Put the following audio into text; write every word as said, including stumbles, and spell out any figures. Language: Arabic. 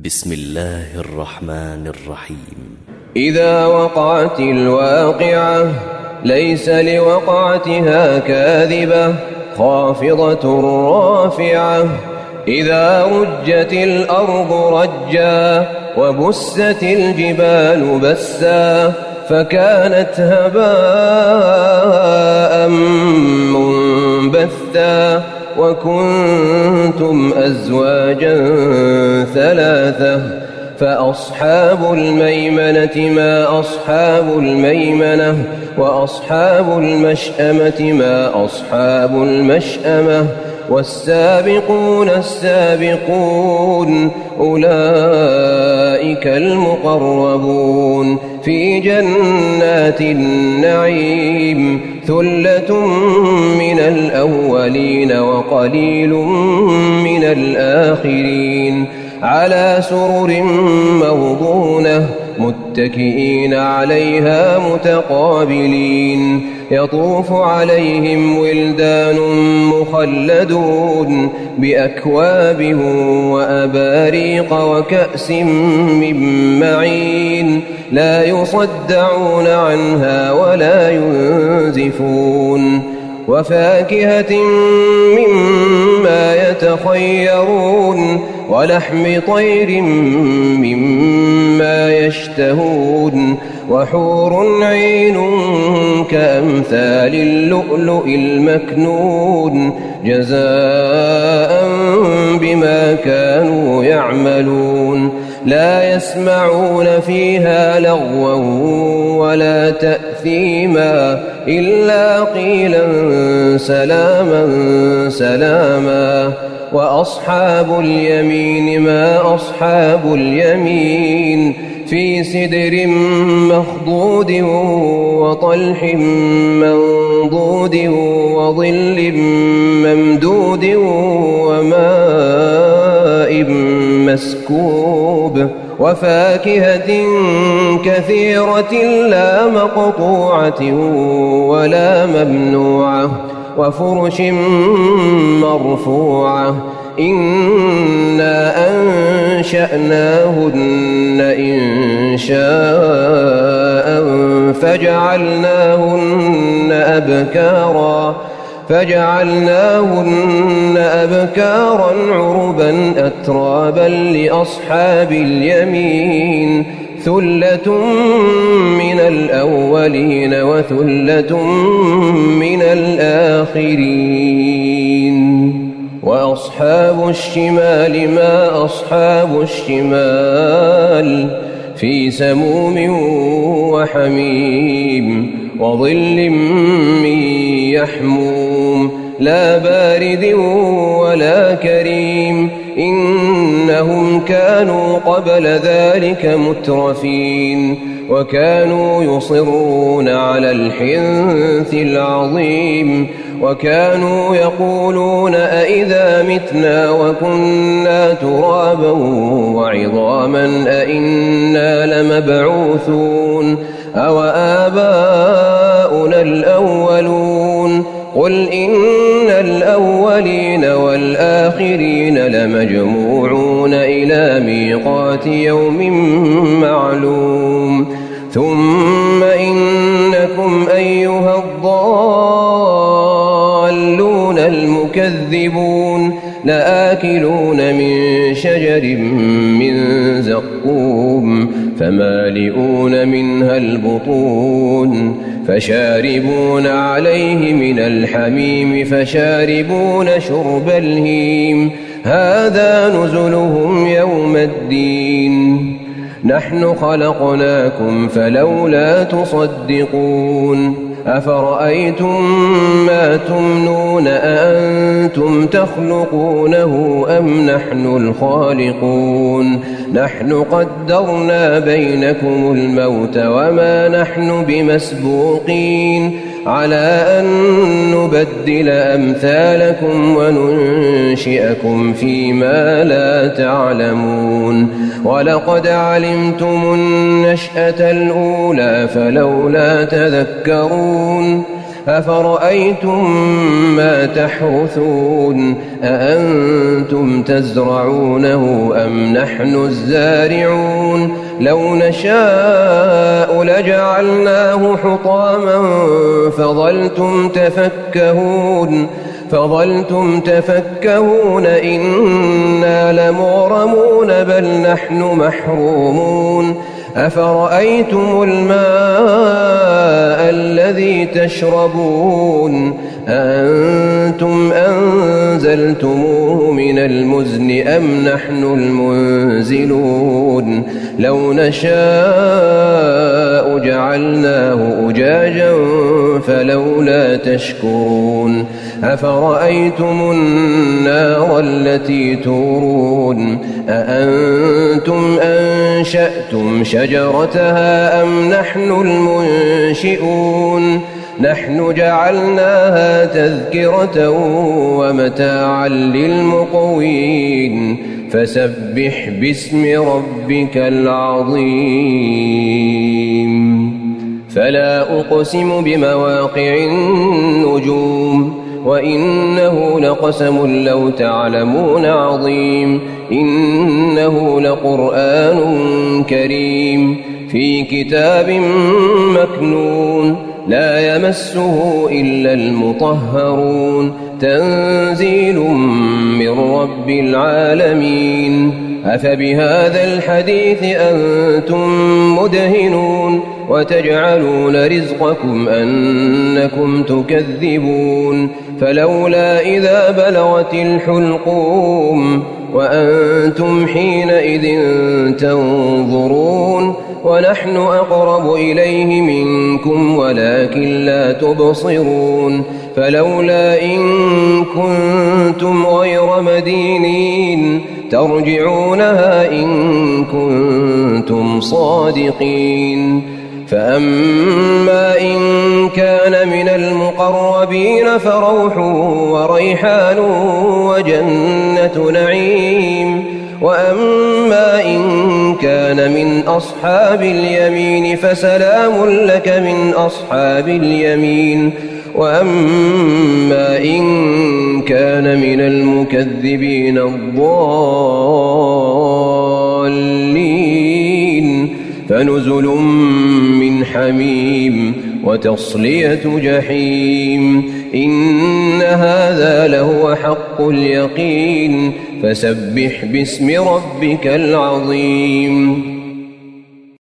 بسم الله الرحمن الرحيم. إذا وقعت الواقعة ليس لوقعتها كاذبة خافضة رافعة. إذا رجت الأرض رجا وبست الجبال بسا فكانت هباء منبثا وكنتم أزواجا ثلاثة فأصحاب الميمنة ما أصحاب الميمنة وأصحاب المشأمة ما أصحاب المشأمة والسابقون السابقون أولئك المقربون في جنات النعيم ثلة من الأولين وقليل من الآخرين على سرر موضونة متكئين عليها متقابلين يطوف عليهم ولدان مخلدون بأكواب وأباريق وكأس من معين لا يصدعون عنها ولا ينزفون وفاكهة مما يتخيرون ولحم طير مما يشتهون وحور عين كأمثال اللؤلؤ المكنون جزاء بما كانوا يعملون لا يسمعون فيها لغوا ولا تأثيما إلا قيلا سلاما سلاما. وأصحاب اليمين ما أصحاب اليمين في سدر مخضود وطلح منضود وظل ممدود وماء مسكوب وفاكهة كثيرة لا مقطوعة ولا ممنوعة وفرش مرفوعة إنا أنشأناهن إنشاء فجعلناهن أبكارا فجعلناهن أبكارا عربا أترابا لأصحاب اليمين ثلة من الأولين وثلة من الآخرين. وأصحاب الشمال ما أصحاب الشمال في سموم وحميم وظل من يحموم لا بارد ولا كريم إنهم كانوا قبل ذلك مترفين وكانوا يصرون على الحنث العظيم وكانوا يقولون أئذا متنا وكنا ترابا وعظاما أئنا لمبعوثون أو آباؤنا الأولون قل إن الأولين والآخرين لمجموعون إلى ميقات يوم معلوم ثم إنكم أيها الضالون المكذبون لآكلون من شجر من زقوم فمالئون منها البطون فشاربون عليه من الحميم فشاربون شرب الهيم هذا نزلهم يوم الدين نحن خلقناكم فلولا تصدقون أفرأيتم ما تمنون أأنتم تخلقونه أم نحن الخالقون نحن قدرنا بينكم الموت وما نحن بمسبوقين على أن نبدل أمثالكم وننشئكم فيما لا تعلمون ولقد علمتم النشأة الأولى فلولا تذكرون أفرأيتم ما تحرثون أأنتم تزرعونه أم نحن الزارعون لو نشاء لجعلناه حطاما فظلتم تفكهون فظلتم تفكهون إنا لمغرمون بل نحن محرومون أفرأيتم الماء الذي تشربون أأنتم أنزلتموه من المزن أم نحن المنزلون لو نشاء جعلناه أجاجا فلولا تشكرون أفرأيتم النار التي تورون أأنتم أنشأتم شجرتها أم نحن المنشئون نحن جعلناها تذكرة ومتاعا للمقوين فسبح باسم ربك العظيم فلا أقسم بمواقع النجوم وإنه لقسم لو تعلمون عظيم إنه لقرآن كريم في كتاب مكنون لا يمسه إلا المطهرون تنزيل من رب العالمين أفبهذا الحديث أنتم مدهنون وتجعلون رزقكم أنكم تكذبون فلولا إذا بلغت الحلقوم وأنتم حينئذ تنظرون ونحن أقرب إليه منكم ولكن لا تبصرون فلولا إن كنتم غير مدينين ترجعونها إن كنتم صادقين فأما إن كان من المقربين فروح وريحان وجنة نعيم وأما إن كان من أصحاب اليمين فسلام لك من أصحاب اليمين وأما إن كان من المكذبين الضالين فنزل من حميم وتصلية جحيم إن هذا لهو حق اليقين فسبح باسم ربك العظيم